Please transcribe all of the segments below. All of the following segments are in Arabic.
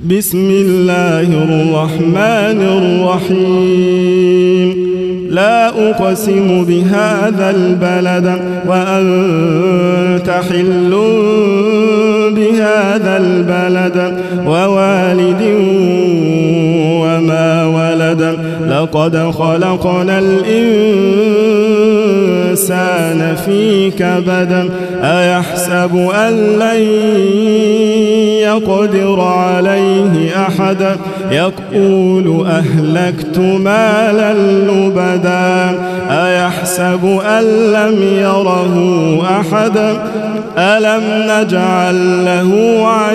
بسم الله الرحمن الرحيم لا أقسم بهذا البلد وأنت حل بهذا البلد ووالد وما ولد لقد خلقنا الإنسان في كبد أيحسب أن لن يقدر عليه أحد يقول أهلكت مالا لبدا أيحسب أن لم يره أحد ألم نجعل له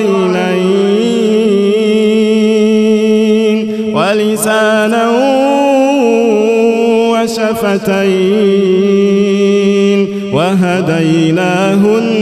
عينين ولسانا وشفتين وهديناه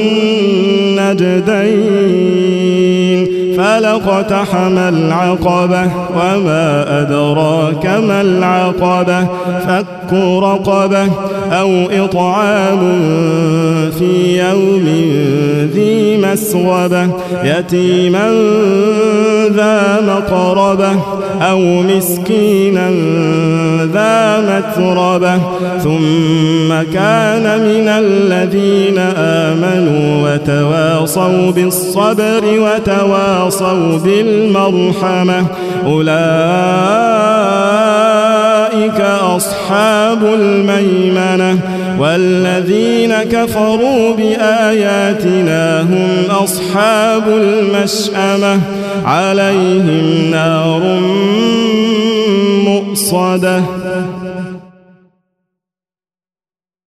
النجدين فلاقتحم العقبة وما أدراك ما العقبة فك رقبة أو إطعام في يوم ذي مسغبة يتيما ذا مقربة أو مسكينا ذا متربة ثم كان من الذين آمنوا وتواصوا بالصبر وتواصوا بالمرحمة أولئك أصحاب الميمنة والذين كفروا بآياتنا هم أصحاب المشأمة عليهم نار مؤصدة